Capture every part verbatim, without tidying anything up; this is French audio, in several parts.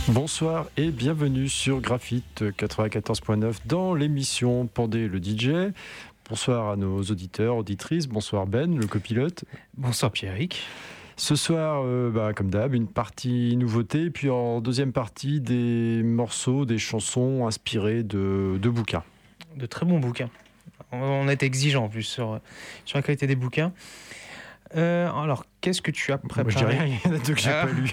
Bonsoir et bienvenue sur Graphite quatre-vingt-quatorze point neuf dans l'émission Pandé le D J. Bonsoir à nos auditeurs, auditrices. Bonsoir Ben, le copilote. Bonsoir Pierrick. Ce soir, euh, bah, comme d'hab, une partie nouveauté, puis en deuxième partie, des morceaux, des chansons inspirées de, de bouquins. De très bons bouquins. On est exigeant en plus sur, sur la qualité des bouquins. Euh, alors, qu'est-ce que tu as préparé ? Moi, je dirais rien, il y en a deux que j'ai Ah. pas lu.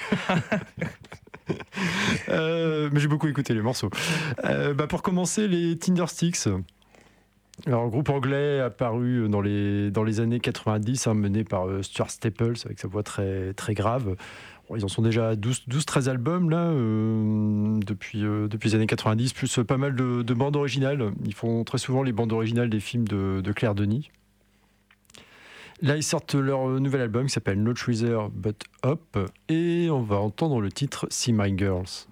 euh, mais j'ai beaucoup écouté les morceaux. Euh, bah, pour commencer, les Tindersticks. Alors, un groupe anglais apparu dans les, dans les années quatre-vingt-dix, hein, mené par euh, Stuart Staples, avec sa voix très, très grave. Bon, ils en sont déjà à douze treize albums là, euh, depuis, euh, depuis les années quatre-vingt-dix, plus euh, pas mal de, de bandes originales. Ils font très souvent les bandes originales des films de, de Claire Denis. Là, ils sortent leur nouvel album qui s'appelle No Treasure But Up, et on va entendre le titre See My Girls.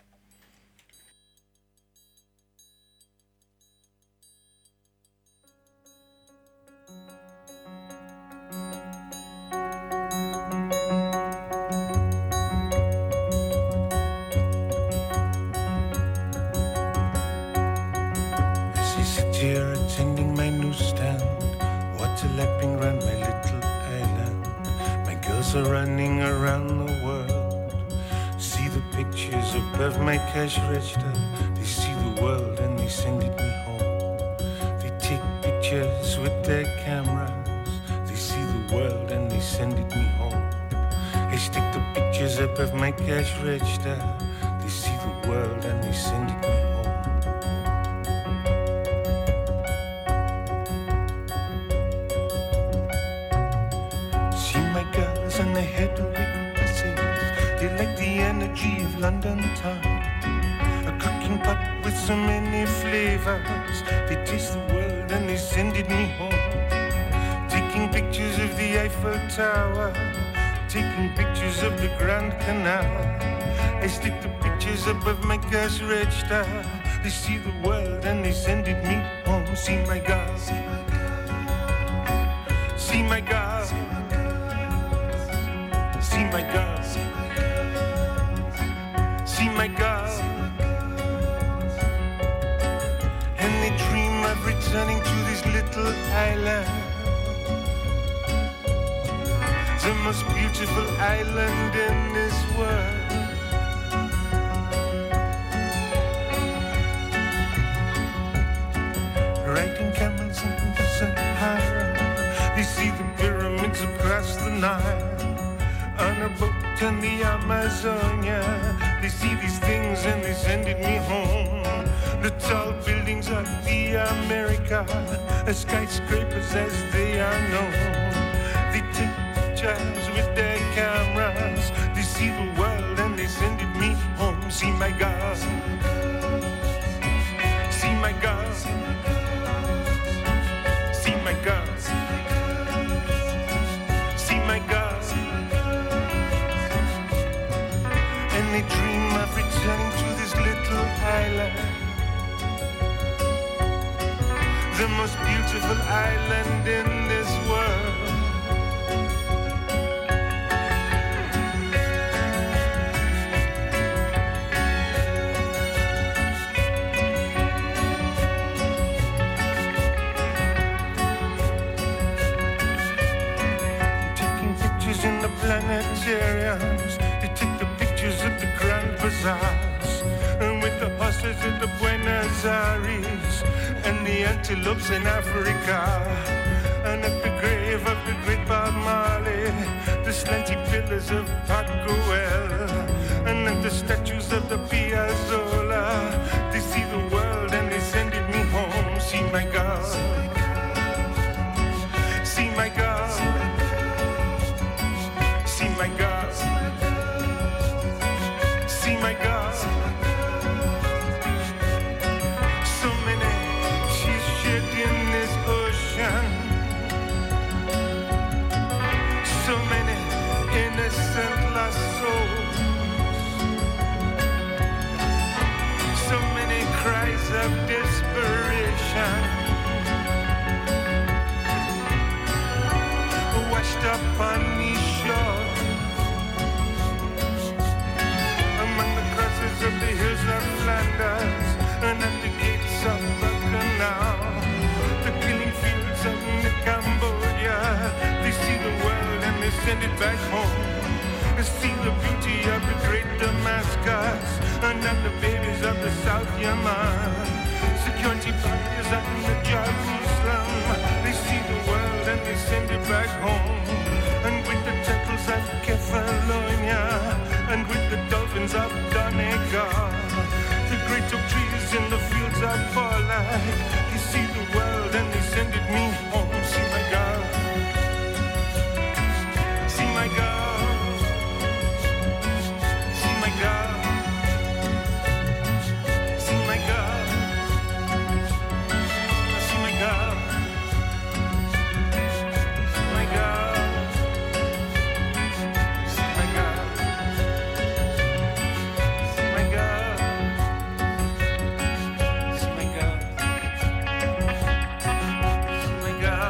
Here attending my newsstand, water lapping round my little island. My girls are running around the world. See the pictures above my cash register. They see the world and they send it me home. They take pictures with their cameras. They see the world and they send it me home. I stick the pictures above my cash register. They see the world and they send it me home. And they head to wicked buses. They like the energy of London town. A cooking pot with so many flavors. They taste the world and they send it me home. Taking pictures of the Eiffel Tower. Taking pictures of the Grand Canal. I stick the pictures above my cash register. They see the world and they send it me home. See my girl. See my girl. See my girl, see my girl, and they dream of returning to this little island, the most beautiful island in this world. Riding camels in the Sahara, they see the pyramids across the Nile. On a boat in the Amazonia, they see these things and they send it me home. The tall buildings of the America, the skyscrapers as they are known. They take pictures with their cameras. They see the world and they send it me home. See my girl, see my girl, see my girl, see my girl. They dream of returning to this little island, the most beautiful island in this world. Taking pictures in the planetariums. They take the pictures of the Grand Bazaars, and with the horses at the Buenos Aires, and the antelopes in Africa, and at the grave of the great Bob Marley, the slanty pillars of Pacuel, and at the statues of the Piazzolla. They see the world and they send it me home. See my girl, see my girl, see my girl. See my girl, so many she's shed in this ocean, so many innocent lost souls, so many cries of desperation, washed up on these shores. and then the babies of the South Yemen. Security barriers and the Jerusalem. They see the world and they send it back home. And with the turtles of Kefalonia, and with the dolphins of Donegal, the great oak trees in the fields of Portland, they see the world and they send it me home. See my girl, see my girl, see my girl, see my girl, see my girl, see my girl. See my girl.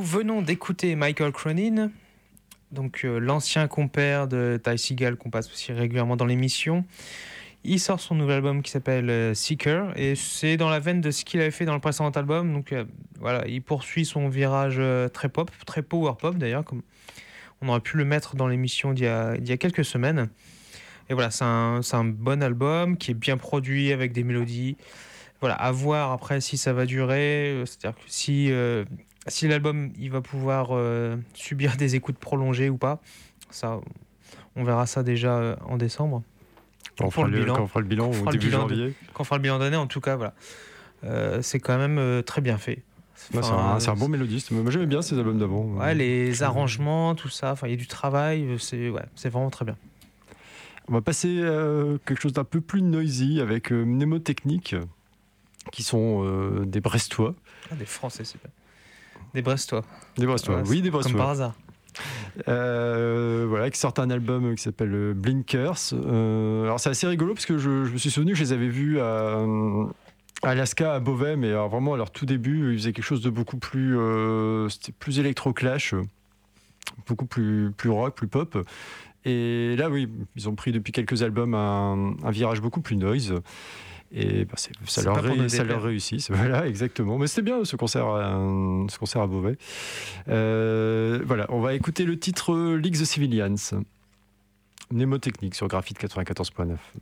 venons d'écouter Michael Cronin, donc euh, l'ancien compère de Ty Segall qu'on passe aussi régulièrement dans l'émission. Il sort son nouvel album qui s'appelle euh, Seeker et c'est dans la veine de ce qu'il avait fait dans le précédent album. Donc euh, voilà, il poursuit son virage euh, très pop, très power pop d'ailleurs, comme on aurait pu le mettre dans l'émission d'il y a, d'il y a quelques semaines. Et voilà, c'est un, c'est un bon album qui est bien produit avec des mélodies. Voilà, à voir après si ça va durer. C'est-à-dire que si, euh, si l'album il va pouvoir euh, subir des écoutes prolongées ou pas, ça, on verra ça déjà euh, en décembre. Quand on, fera le, bilan, quand on fera le bilan au début bilan janvier. De, quand on fera le bilan d'année, en tout cas, voilà. Euh, c'est quand même euh, très bien fait. Enfin, c'est, un, c'est un bon mélodiste. Moi, j'aimais bien ces albums d'avant. Ouais, les je... arrangements, tout ça. Enfin, il y a du travail. C'est, ouais, c'est vraiment très bien. On va passer à quelque chose d'un peu plus noisy avec euh, Mnémotechnique, qui sont euh, des Brestois. Ah, des Français, c'est bien. Des Brestois. Des Brestois, ouais, oui, des Brestois. Comme par hasard. Euh, voilà, qui sortent un album qui s'appelle Blinkers. Euh, alors, c'est assez rigolo parce que je, je me suis souvenu que je les avais vus à, à Alaska, à Beauvais, mais alors, vraiment à leur tout début, ils faisaient quelque chose de beaucoup plus. Euh, c'était plus électro-clash, beaucoup plus, plus rock, plus pop. Et là, oui, ils ont pris depuis quelques albums un, un virage beaucoup plus noise. Et bah c'est, ça, c'est leur ré, ça leur réussit. Voilà, exactement. Mais c'était bien ce concert à, ce concert à Beauvais. Euh, voilà, on va écouter le titre League the Civilians. Mnémotechnique sur Graphite quatre-vingt-quatorze point neuf.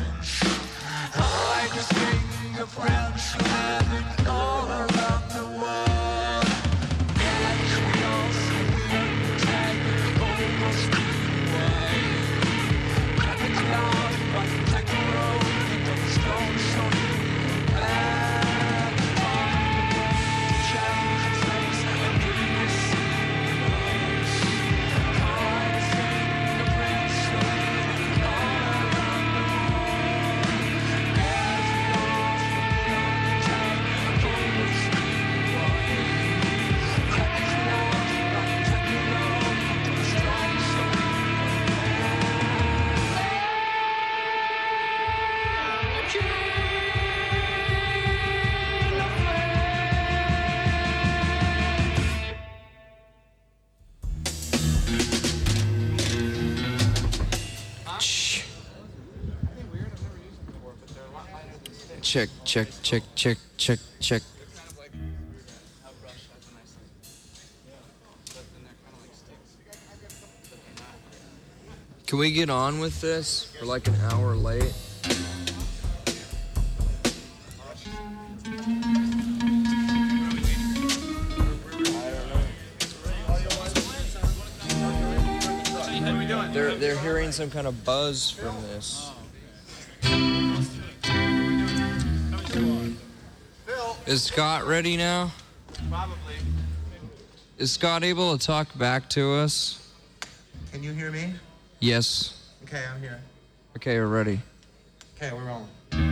Friends living all around the world. check, check, check, check, check, check. Can we get on with this? We're like an hour late. They're, they're hearing some kind of buzz from this. Is Scott ready now? Probably. Is Scott able to talk back to us? Can you hear me? Yes. Okay, I'm here. Okay, we're ready. Okay, we're rolling.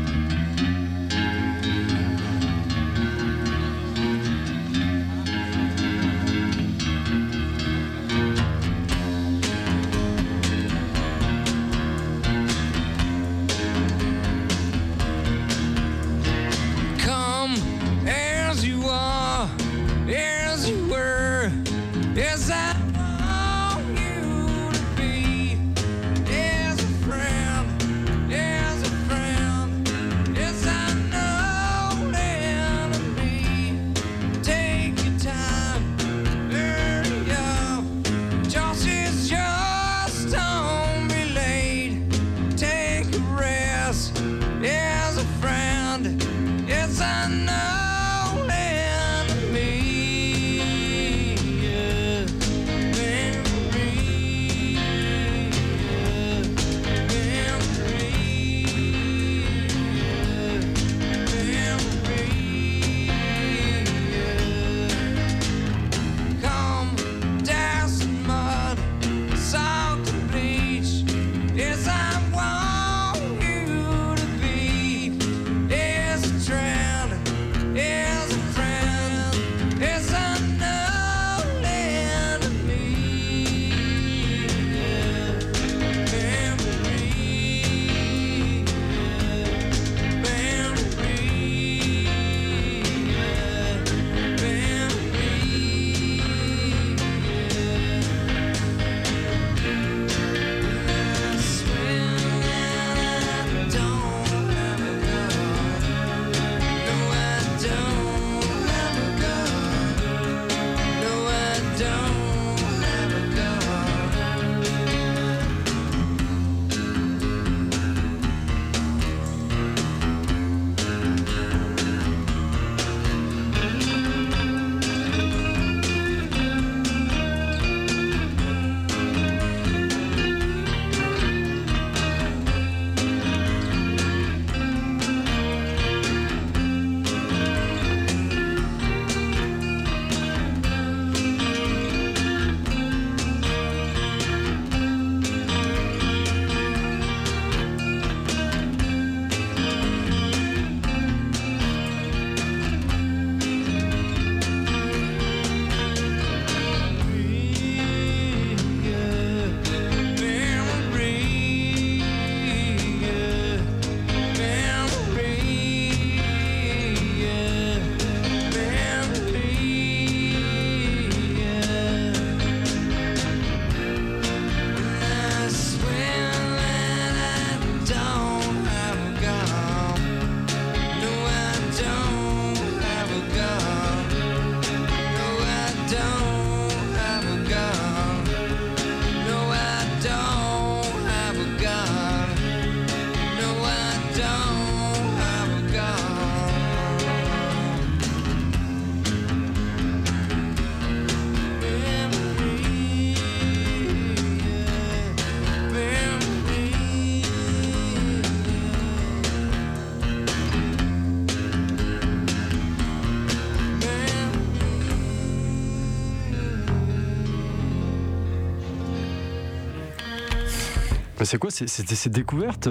Come as you are, as you were, as I want you to be, as a friend, as a friend, as I know and be. Take your time, hurry up, just it's just don't be late. Take a rest, as a friend, as I know and me. Yeah. Memory, yeah. Memory, yeah. Memory, yeah. Come dance in mud, salt and bleach, as I want you to be, as a trend, as a friend, as I know and me. Yeah. Memory, yeah. Memory, yeah. Bah, c'est quoi, c'est- c'était ces découvertes?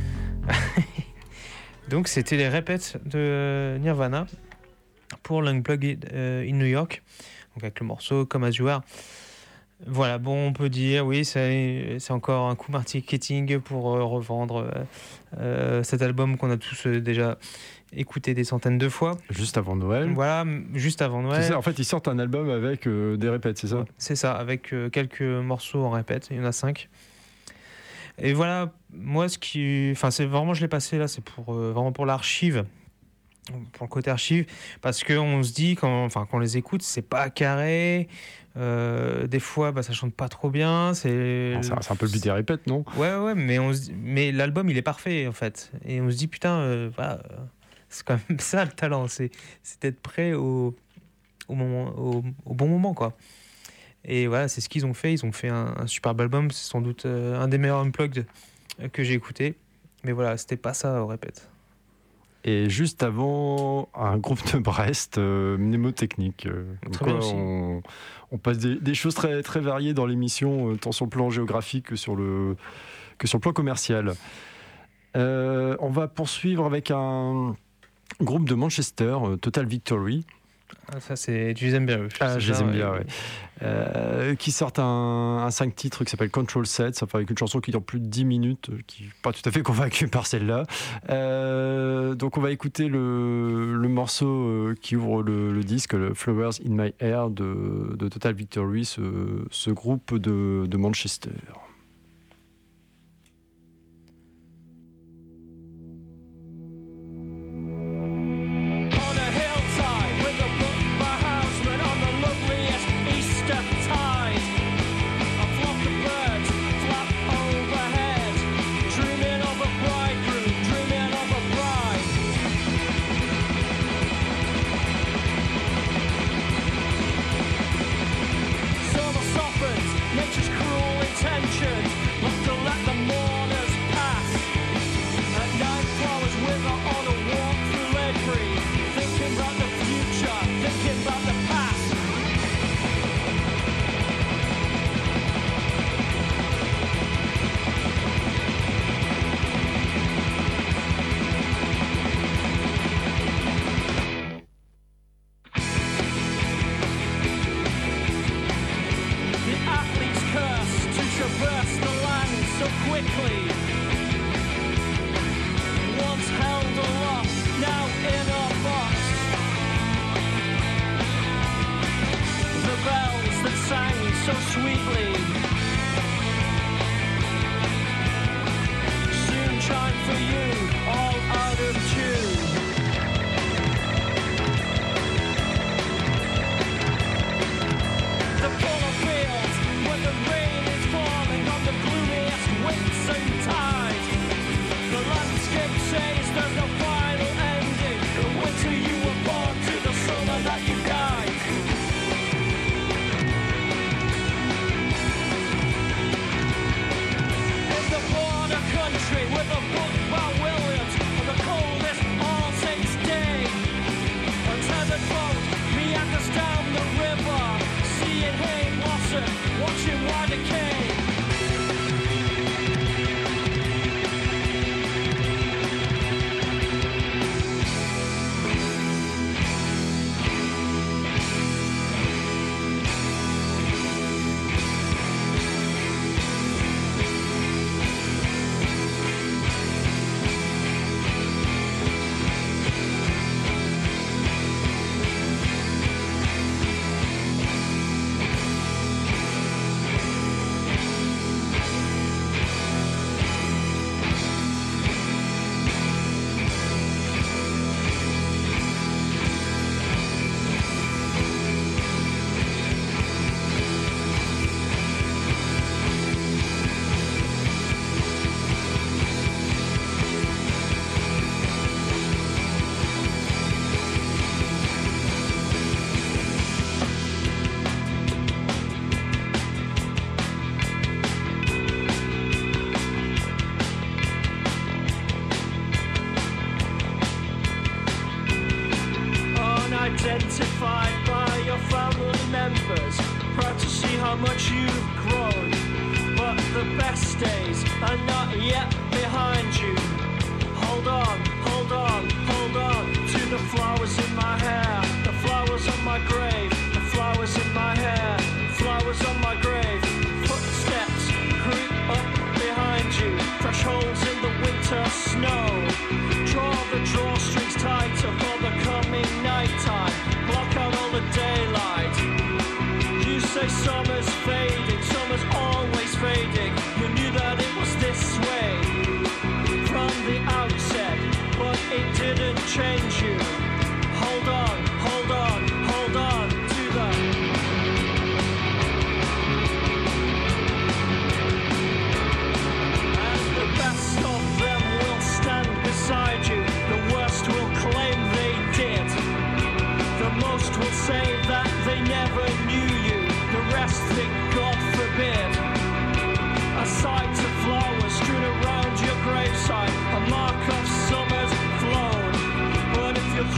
Donc c'était les répètes de Nirvana pour l'Unplugged euh, in New York, donc avec le morceau Come As You Are. Voilà, bon, on peut dire, oui, c'est, c'est encore un coup marketing pour euh, revendre euh, euh, cet album qu'on a tous euh, déjà écouté des centaines de fois. Juste avant Noël. Voilà, m- juste avant Noël. C'est ça, en fait, ils sortent un album avec euh, des répètes, c'est ça? C'est ça, avec euh, quelques morceaux en répète, il y en a cinq. Et voilà, moi, ce qui, enfin, c'est vraiment, je l'ai passé là, c'est pour euh, vraiment pour l'archive, pour le côté archive, parce que on se dit quand, enfin, quand on les écoute, c'est pas carré. Euh, des fois, bah, ça chante pas trop bien. C'est, c'est, c'est un peu le but des répètes, non? Ouais, ouais, mais on se dit, mais l'album, il est parfait en fait, et on se dit putain, euh, bah, c'est quand même ça le talent, c'est, c'est d'être prêt au, au moment, au, au bon moment, quoi. Et voilà, c'est ce qu'ils ont fait. Ils ont fait un, un superbe album. C'est sans doute euh, un des meilleurs unplugged que j'ai écouté. Mais voilà, c'était pas ça, on répète. Et juste avant, un groupe de Brest, euh, Mnémotechnique. Euh, Très bien aussi. On, on passe des, des choses très, très variées dans l'émission, euh, tant sur le plan géographique que sur le, que sur le plan commercial. Euh, on va poursuivre avec un groupe de Manchester, euh, Total Victory. Ah, ça, c'est... Tu les aimes bien, eux. Ah, je les aime bien, ouais. ouais. Euh, qui sortent un, un cinq titres qui s'appelle Control Set, enfin, avec une chanson qui dure plus de dix minutes, qui n'est pas tout à fait convaincue par celle-là. Euh, donc on va écouter le, le morceau qui ouvre le, le disque, le Flowers in My Hair de, de Total Victory, ce, ce groupe de, de Manchester. Identified by your family members, proud to see how much you've grown. But the best days are not yet behind you. Hold on, hold on, hold on to the flowers in my hair, the flowers on my grave, the flowers in my hair, flowers on my grave. Footsteps creep up behind you, fresh holes in the winter snow. Draw the drawstrings tighter for the coming nighttime. Block out all the daylight. You say summer's fading, summer's always fading. You knew that it was this way. change you. Hold on, hold on, hold on to the. And the best of them will stand beside you. The worst will claim they did. The most will say that they never knew you. The rest think God forbid. A sight of flowers strewn around your graveside, a mark of summer's flown. But if you're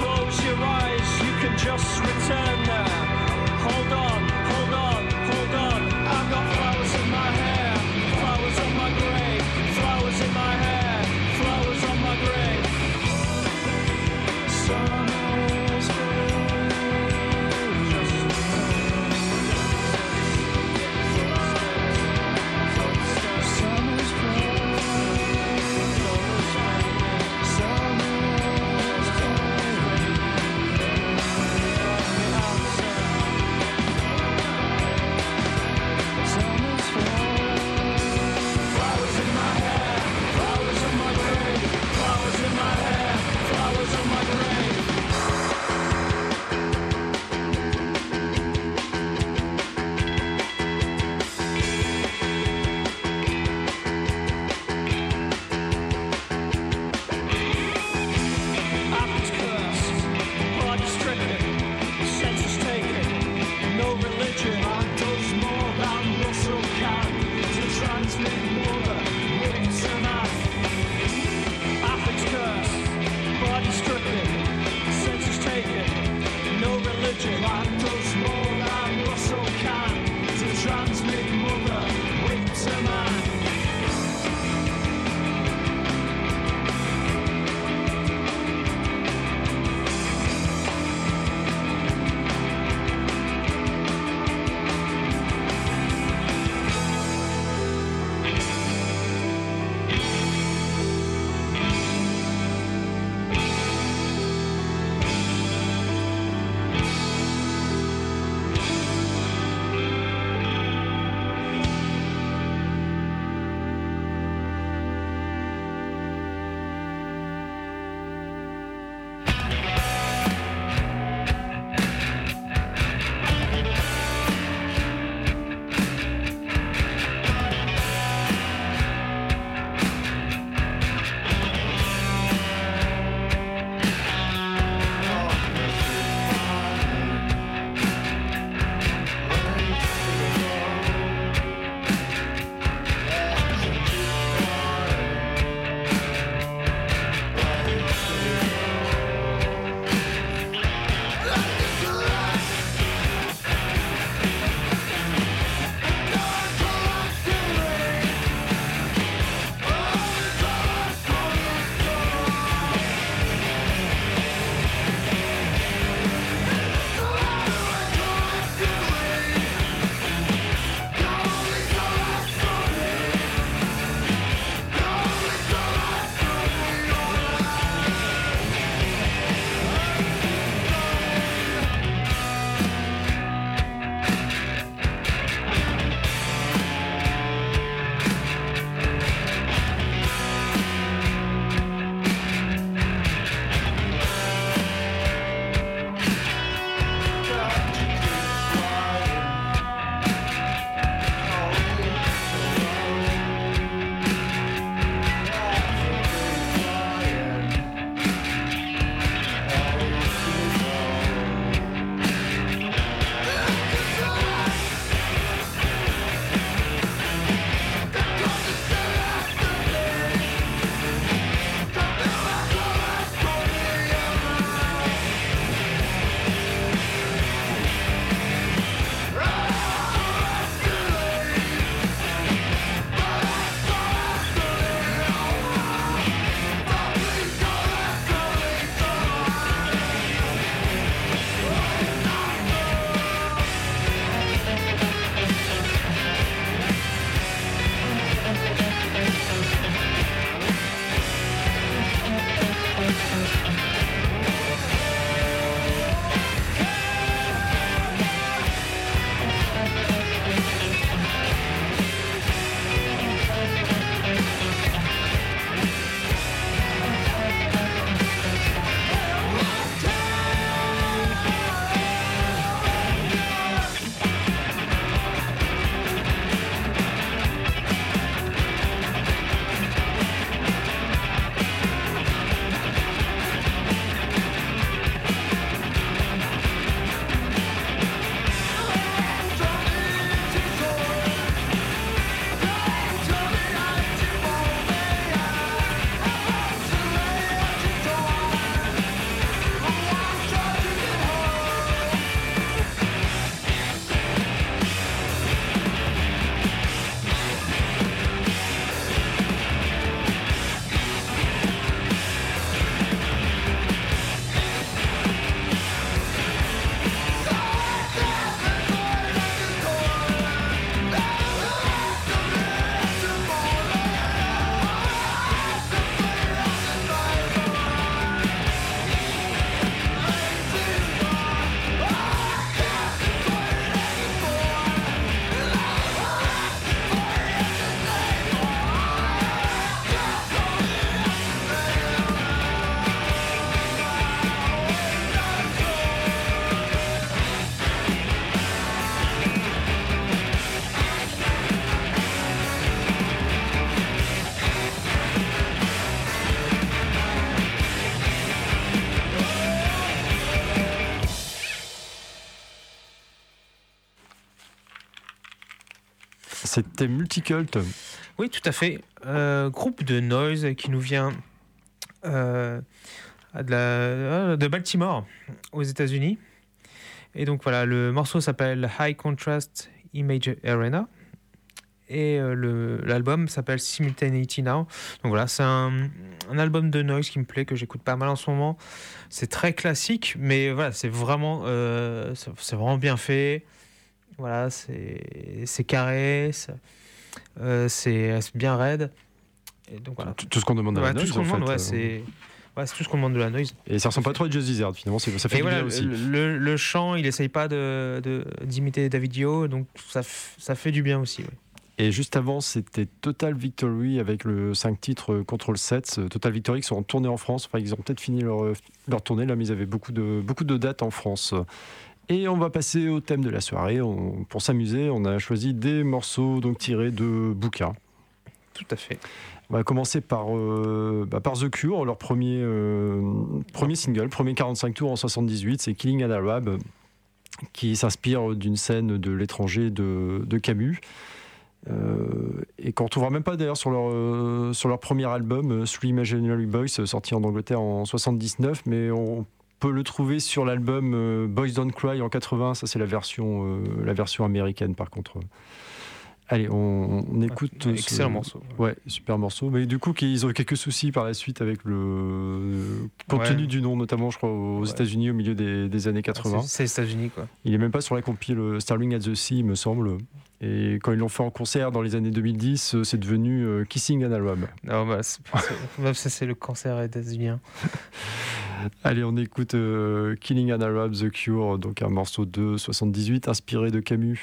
C'était Multicult. Oui, tout à fait. Euh, groupe de noise qui nous vient euh, de, la, de Baltimore, aux États-Unis. Et donc voilà, le morceau s'appelle High Contrast Image Arena. Et euh, le, l'album s'appelle Simultaneity Now. Donc voilà, c'est un, un album de noise qui me plaît, que j'écoute pas mal en ce moment. C'est très classique, mais voilà, c'est vraiment, euh, c'est, c'est vraiment bien fait. Voilà, c'est, c'est carré, c'est, euh, c'est, c'est bien raide. Et donc voilà. Tout, tout ce qu'on demande de Ouais, la tout noise, ce qu'on en demande, fait. ouais, c'est, ouais, c'est tout ce qu'on demande de la noise. Et ça ressemble pas trop à Just Desert, finalement, c'est, ça fait Et du voilà, bien aussi. le, le, le chant, il essaye pas de, de, d'imiter David Dio, donc ça, f- ça fait du bien aussi. Ouais. Et juste avant, c'était Total Victory avec le cinq titres Control sept. Total Victory qui sont en tournée en France. Enfin, ils ont peut-être fini leur, leur tournée là, mais ils avaient beaucoup de, beaucoup de dates en France. Et on va passer au thème de la soirée. On, pour s'amuser, on a choisi des morceaux donc, tirés de bouquins. Tout à fait. On va commencer par, euh, bah, par The Cure, leur premier, euh, premier single, premier quarante-cinq tours en soixante-dix-huit, c'est Killing an Arab, qui s'inspire d'une scène de L'étranger de, de Camus. Euh, et qu'on ne retrouvera même pas d'ailleurs sur leur, euh, sur leur premier album, euh, Three Imaginary Boys, sorti en Angleterre en soixante-dix-neuf, mais on peut le trouver sur l'album euh, Boys Don't Cry en quatre-vingts. Ça, c'est la version, euh, la version américaine par contre. Allez, on, on écoute. Ouais, excellent ce... morceau. Ouais, super morceau. Mais du coup, ils ont eu quelques soucis par la suite avec le contenu Ouais. du nom, notamment, je crois, aux Ouais. États-Unis au milieu des, des années quatre-vingts. C'est, c'est les États-Unis, quoi. Il est même pas sur la compile Starling at the Sea, il me semble. Et quand ils l'ont fait en concert dans les années deux mille dix, c'est devenu euh, Kissing an Arab. Non, bah, c'est, c'est, bah, ça, c'est le cancer états-unien. Allez, on écoute euh, Killing an Arab, The Cure, donc un morceau de soixante-dix-huit inspiré de Camus.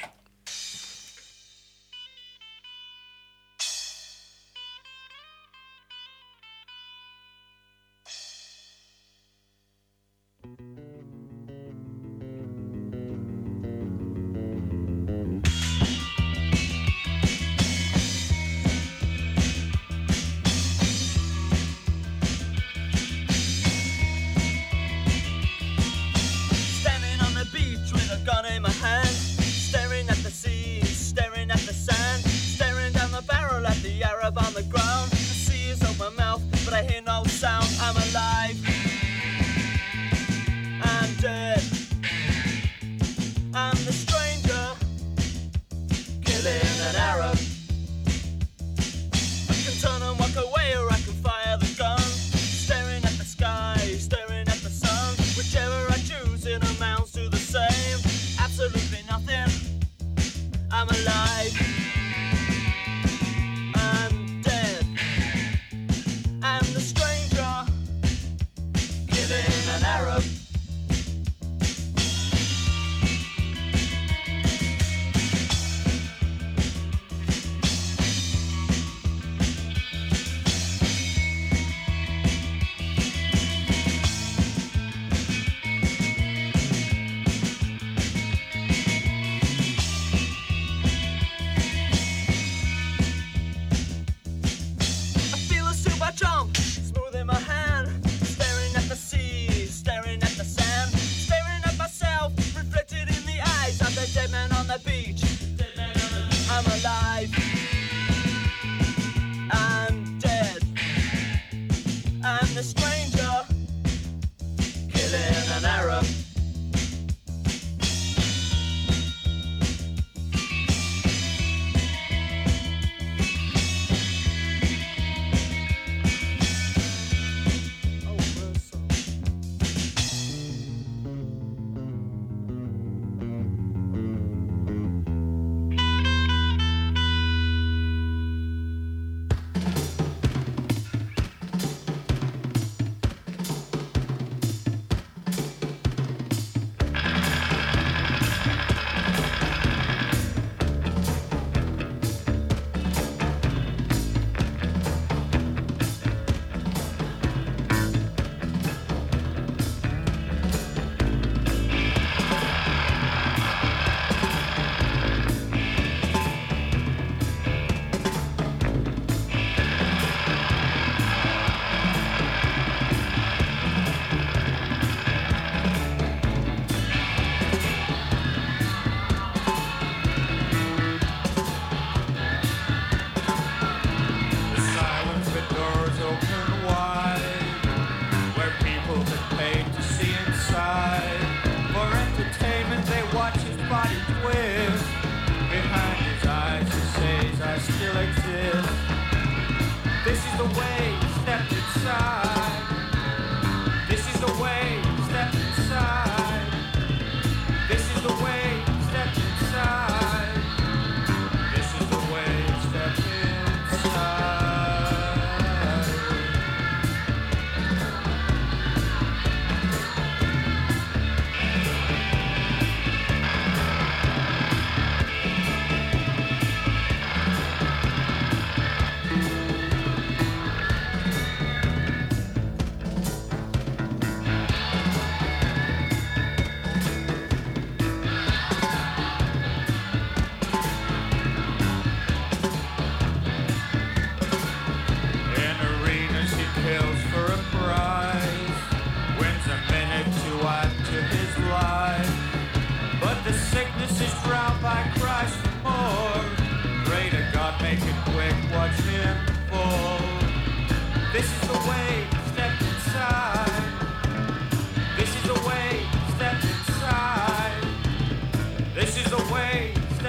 Standing on the beach with a gun in my hand, staring at the sea, staring at the sand, staring down the barrel at the Arab on the ground. The sea is open mouth, but I hear no sound. I'm alive. I'm dead. I'm the stranger, killing an Arab. I can turn and walk away, or I can fire the gun. Staring at the sky, staring at the sun. Whichever I choose, it amounts to the same. Absolutely nothing. I'm alive. I'm dead. I'm the stranger, killing an Arab. I feel a super jump, smooth in my hand, staring at the sea, staring at the sand, staring at myself, reflected in the eyes of the dead man on the beach. I'm alive. I'm dead. I'm the stranger, killing an Arab. Oh, mercy.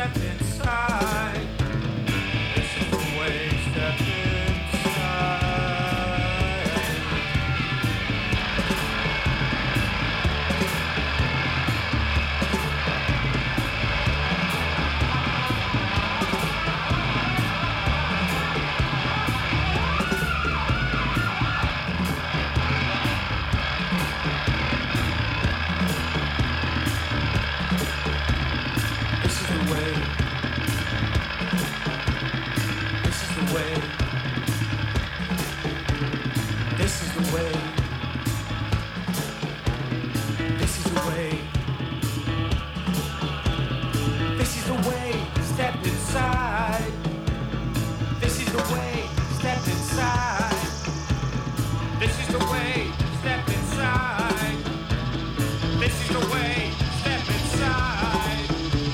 step inside. This is the way, step inside. This is the way. This is the way. This is the way. This is the way. This is the way. Step inside. This is the way. Step inside. This is the way. Step inside. This is the way. Step inside.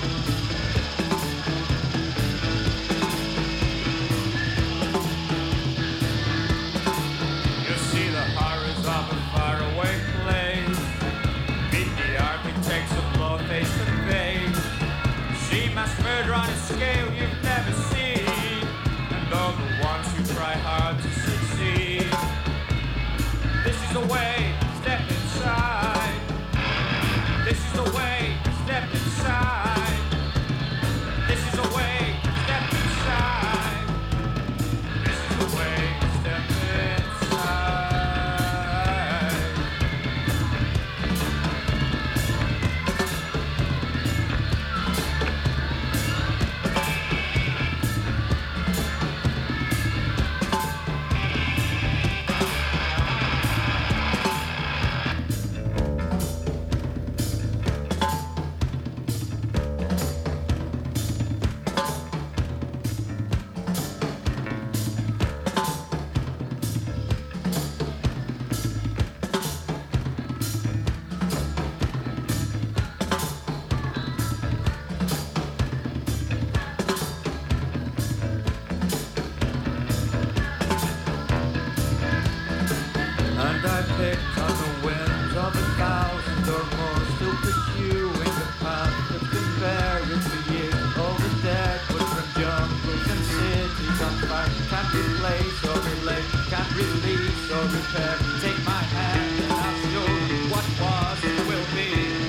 You see the horrors of a faraway place. Meet the architects of law face to face. See mass murder on a scale you've never seen, and all the ones who try hard to succeed. This is the way, step inside. This is the way, step inside. This is the way, step inside. This is the way, step inside. And I picked on the winds of a thousand or more, still pursuing the path that's been buried for years. All the dead was from jungles and cities on fire. Can't replace or relate, can't release or repair. Take my hand and I'll show you what was and will be.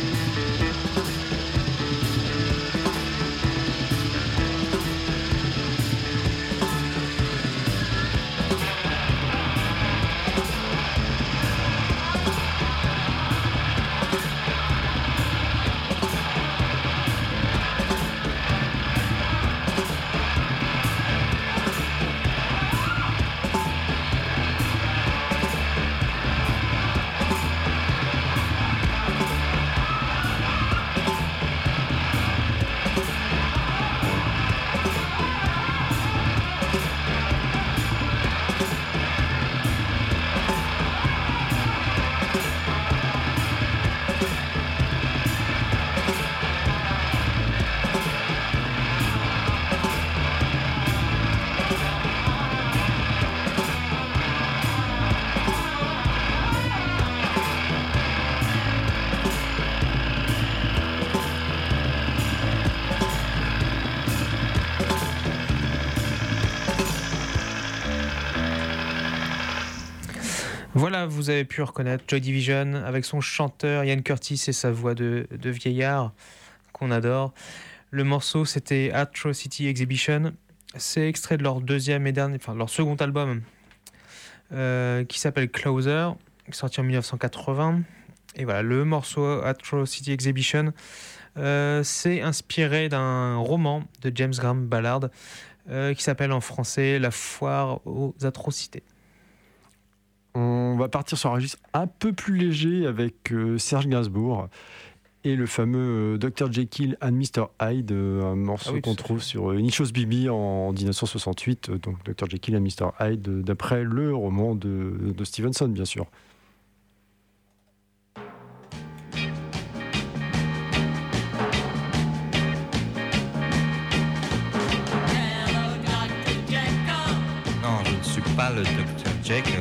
Voilà, vous avez pu reconnaître Joy Division avec son chanteur Ian Curtis et sa voix de, de vieillard qu'on adore. Le morceau, c'était Atrocity Exhibition. C'est extrait de leur deuxième et dernier, enfin leur second album euh, qui s'appelle Closer, sorti en dix-neuf cent quatre-vingts. Et voilà, le morceau Atrocity Exhibition, euh, c'est inspiré d'un roman de James Graham Ballard euh, qui s'appelle en français La foire aux atrocités. On va partir sur un registre un peu plus léger avec euh, Serge Gainsbourg et le fameux euh, docteur Jekyll and mister Hyde, euh, un morceau ah oui, qu'on trouve fait. sur euh, Nichos Bibi en dix-neuf cent soixante-huit, euh, donc docteur Jekyll and mister Hyde, euh, d'après le roman de, de Stevenson, bien sûr. Non, je ne suis pas le docteur Jekyll.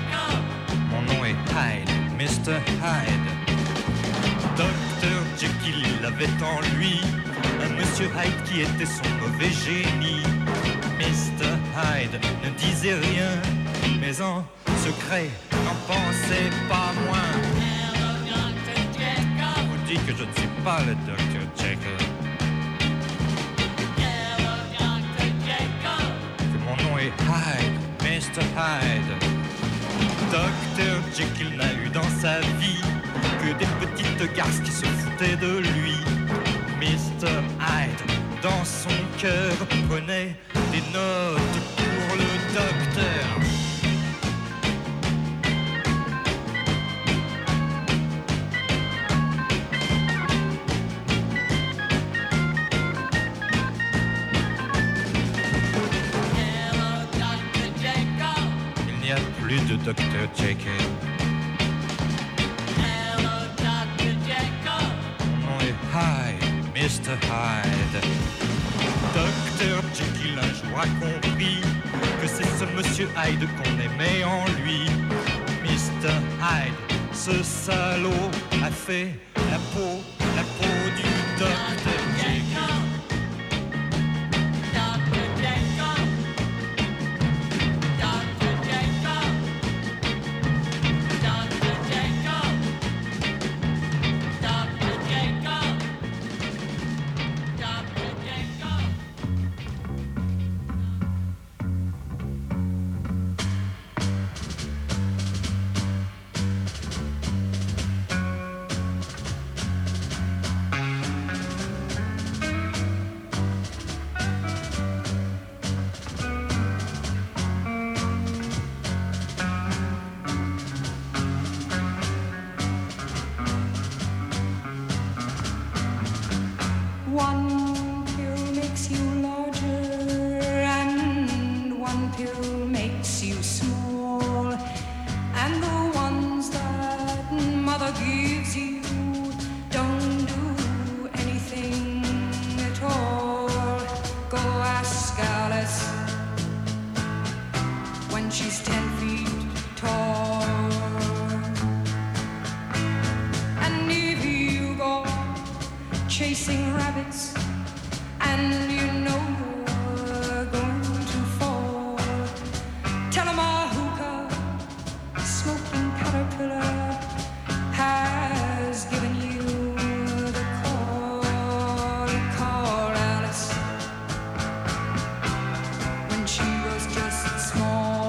Hyde, mister Hyde. docteur Jekyll qu'il avait en lui un Monsieur Hyde qui était son mauvais génie. mister Hyde ne disait rien, mais en secret n'en pensait pas moins. Je vous dis que je ne suis pas le docteur Jekyll, que mon nom est Hyde, mister Hyde. docteur Jekyll n'a eu dans sa vie que des petites garces qui se foutaient de lui. mister Hyde, dans son cœur, prenait des notes pour le docteur. Il n'y a plus de docteur Jekyll. Mon nom est Hyde, mister Hyde. docteur Jekyll un jour a compris que c'est ce monsieur Hyde qu'on aimait en lui. mister Hyde, ce salaud, a fait la peau, la peau du docteur Jekyll. One pill makes you larger and one pill makes you small, and the ones that mother gives you don't do anything at all. Go ask Alice when she's ten feet tall. And if you go chasing rabbits and you know you're going to fall, tell 'em a hookah smoking caterpillar has given you the call. Call Alice when she was just small.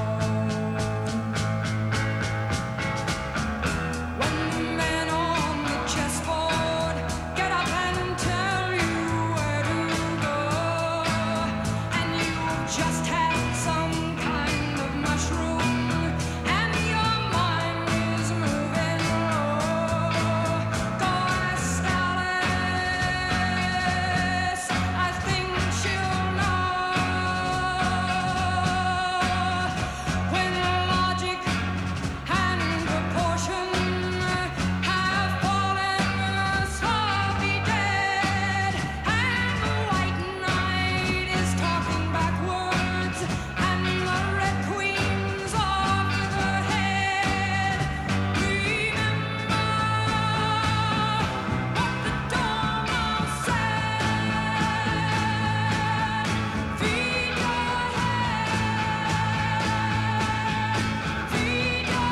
When the men on the chessboard get up and tell you where to go, and you've just had some kind of mushroom, and your mind is moving low, go ask Alice, I think she'll know. When logic and proportion have fallen slowly dead, and the white knight is talking backwards, and the red queen's off with her head, remember what the Dormouse said. Feed your head, feed your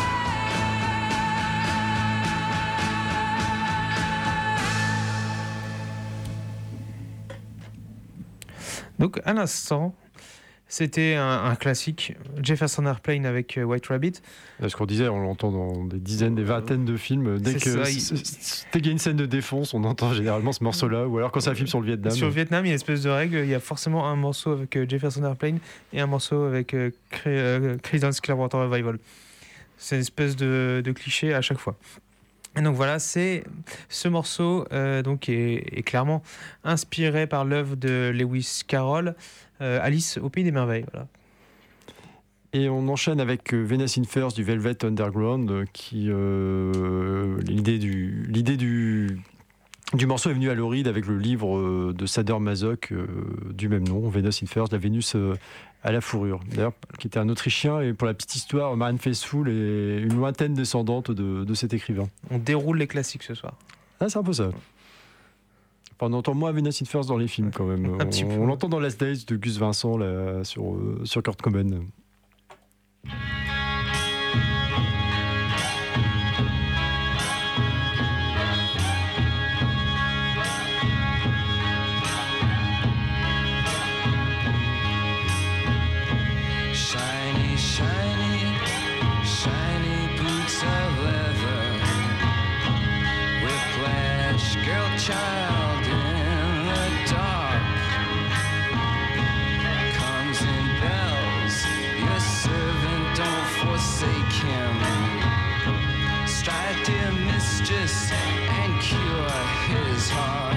Donc à l'instant, c'était un, un classique, Jefferson Airplane avec euh, White Rabbit. Ce qu'on disait, on l'entend dans des dizaines, des vingtaines de films. Dès C'est que- ça, il- c- c- dès qu'il y a une scène de défonce, on entend généralement ce morceau-là. Ou alors quand c'est un film sur le Vietnam. Sur le Vietnam, il y a une espèce de règle, il y a forcément un morceau avec euh, Jefferson Airplane et un morceau avec euh, Cre- euh, Creedence Clearwater Revival. C'est une espèce de, de cliché à chaque fois. Et donc voilà, c'est ce morceau euh, donc est, est clairement inspiré par l'œuvre de Lewis Carroll, euh, Alice au pays des merveilles. Voilà. Et on enchaîne avec euh, Venus in Furs du Velvet Underground, euh, qui euh, l'idée du l'idée du du morceau est venue à Lou Reed avec le livre euh, de Sader Mazok euh, du même nom, Venus in Furs, la Vénus euh, à la fourrure. D'ailleurs, qui était un Autrichien, et pour la petite histoire, Marianne Faithfull est une lointaine descendante de, de cet écrivain. On déroule les classiques ce soir. Ah, c'est un peu ça. Enfin, on entend moins Venus in Furs dans les films quand même. Un petit on peu. on l'entend dans Last Days de Gus Vincent là, sur, euh, sur Kurt Cobain. Shiny, shiny, shiny boots of leather. Whiplash, girl child in the dark. Comes in bells, your servant, don't forsake him. Strike, dear mistress, and cure his heart.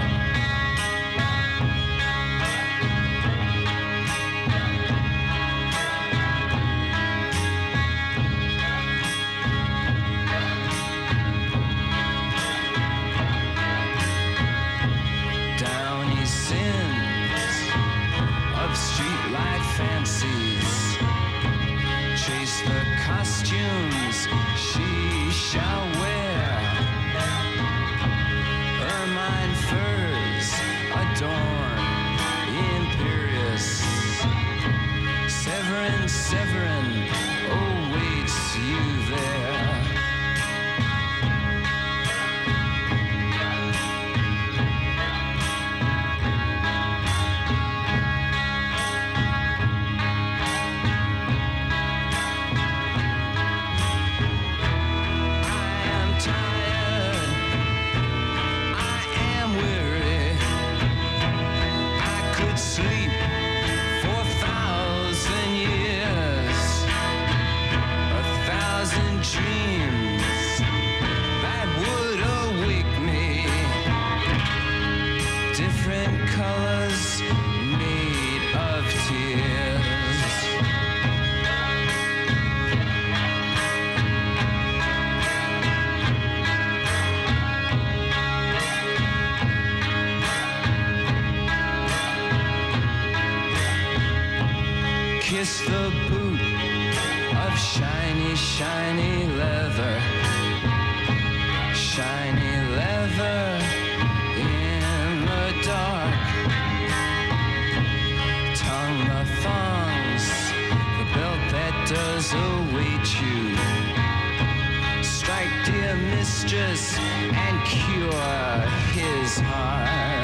Downy sins of streetlight fancies. Chase the costumes she shall wear. Ermine furs adorn imperious. Severin, Severin awaits you there. I am tired, I am weary. I could sleep for a thousand years, a thousand dreams that would awake me. Different colors made of tears. Kiss the boot of shiny, shiny leather. Shiny leather in the dark. Tongue the thongs, the belt that does await you. Strike, dear mistress, and cure his heart.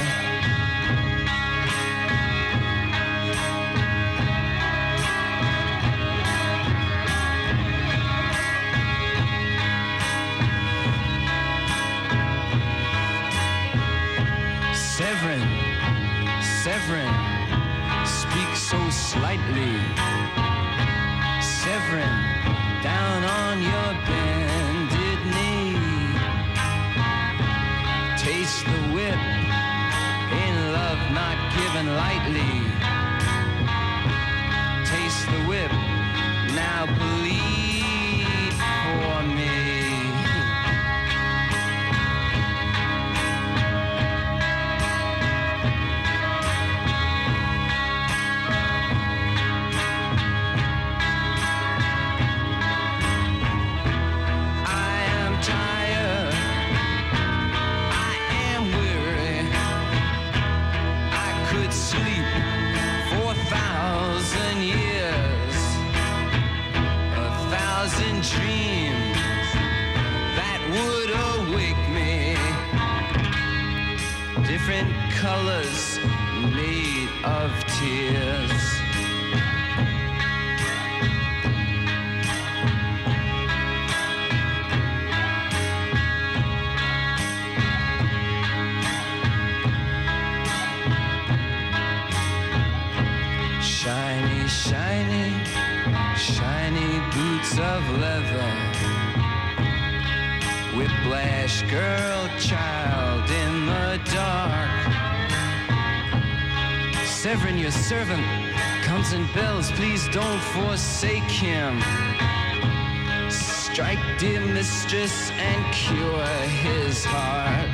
Severin, Severin, speak so slightly. Severin, down on your bended knee. Taste the whip, in love not given lightly. Taste the whip, now bleed for me. I am tired, I am weary. I could sleep for a thousand years, a thousand dreams that would awake me. Different colors made of tears. Shiny, shiny, shiny boots of leather. Whiplash, girl, child in the dark. Severin, your servant, comes in bells, please don't forsake him. Strike, dear mistress, and cure his heart.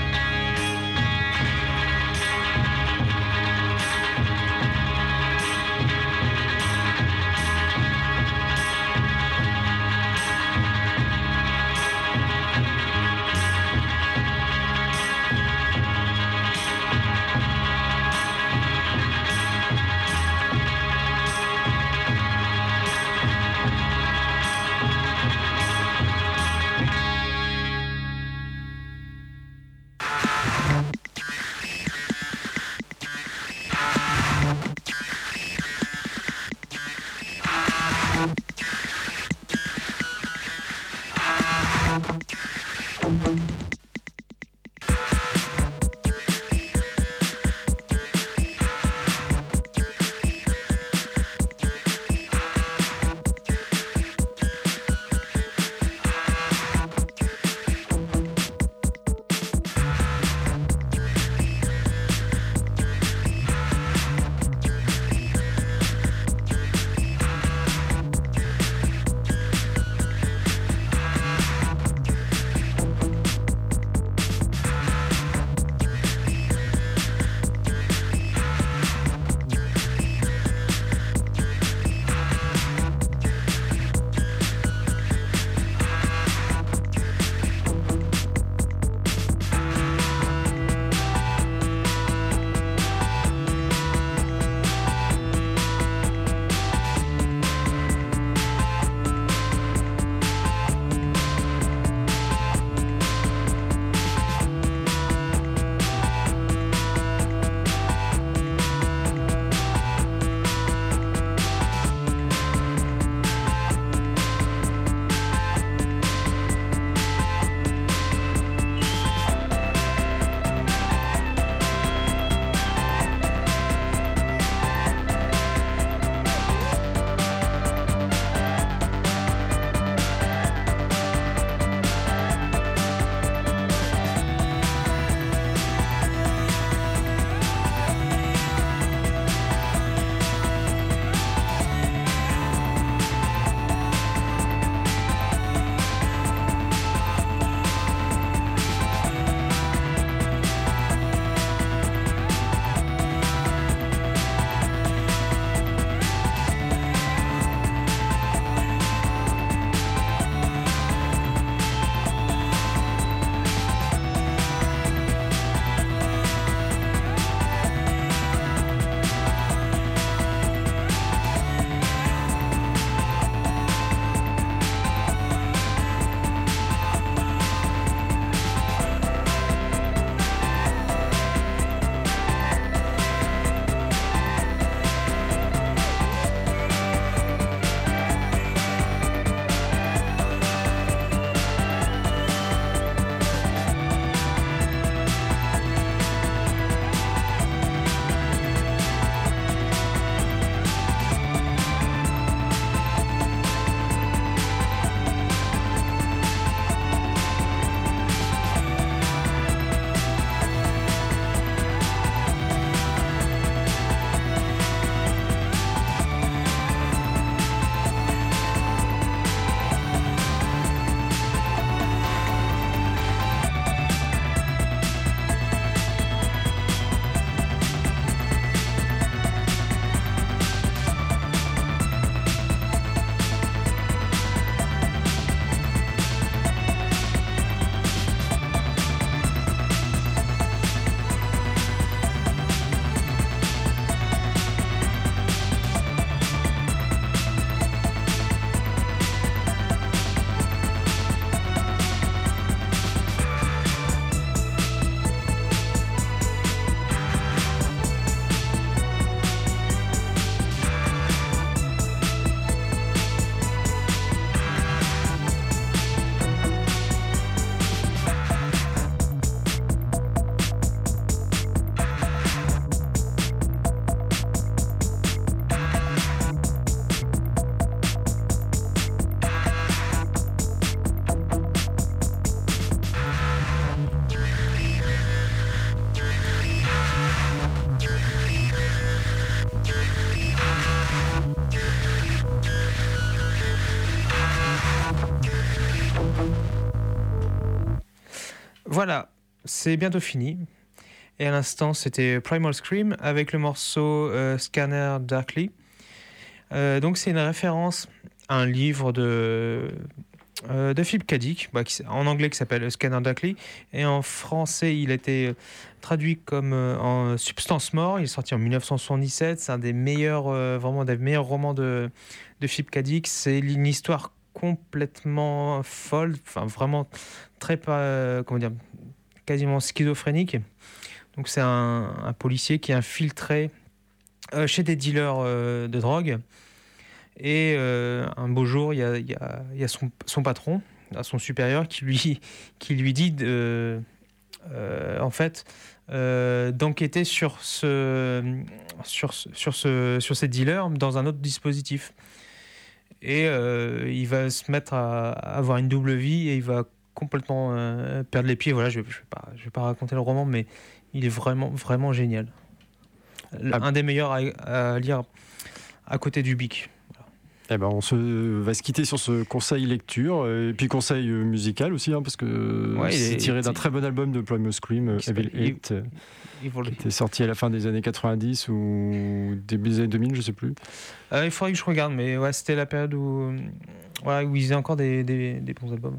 Voilà, c'est bientôt fini. Et à l'instant, c'était Primal Scream avec le morceau euh, Scanner Darkly. Euh, donc c'est une référence à un livre de, euh, de Philip K. Dick, bah, qui, en anglais qui s'appelle Scanner Darkly, et en français il a été traduit comme euh, en Substance Mort. Il est sorti en dix-neuf cent soixante-dix-sept. C'est un des meilleurs, euh, vraiment des meilleurs romans de, de Philip K. Dick. C'est une histoire complètement folle, enfin vraiment très pas, comment dire, quasiment schizophrénique. Donc c'est un, un policier qui est infiltré euh, chez des dealers euh, de drogue. Et euh, un beau jour, il y a, il y a, il y a son, son patron, son supérieur, qui lui, qui lui dit de, euh, en fait, euh, d'enquêter sur, ce, sur, sur, ce, sur ces dealers dans un autre dispositif. Et euh, il va se mettre à, à avoir une double vie et il va complètement euh, perdre les pieds. Voilà, je ne vais, vais pas raconter le roman, mais il est vraiment, vraiment génial. Ah. Un des meilleurs à, à lire à côté du Bic. Voilà. Eh ben, on se, va se quitter sur ce conseil lecture et puis conseil musical aussi, hein, parce que ouais, c'est tiré d'un très bon album de Primal Scream, Evil Eight, qui était sorti à la fin des années quatre-vingt-dix ou début des années deux mille, je ne sais plus. Euh, il faudrait que je regarde, mais ouais, c'était la période où, ouais, où ils faisaient encore des, des, des bons albums.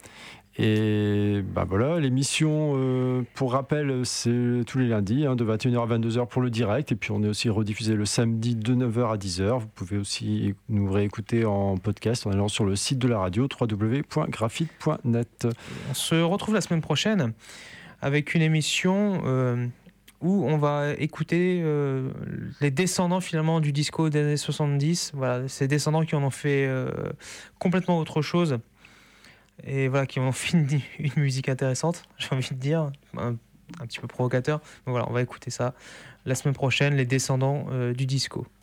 Et bah voilà, l'émission, euh, pour rappel, c'est tous les lundis, hein, de vingt et une heures à vingt-deux heures pour le direct. Et puis on est aussi rediffusé le samedi de neuf heures à dix heures. Vous pouvez aussi nous réécouter en podcast en allant sur le site de la radio, w w w point graphite point net. On se retrouve la semaine prochaine avec une émission euh, où on va écouter euh, les descendants finalement du disco des années soixante-dix. Voilà, ces descendants qui en ont fait euh, complètement autre chose. Et voilà, qui ont fait une, une musique intéressante, j'ai envie de dire, un, un petit peu provocateur. Donc voilà, on va écouter ça la semaine prochaine, les descendants euh, du disco.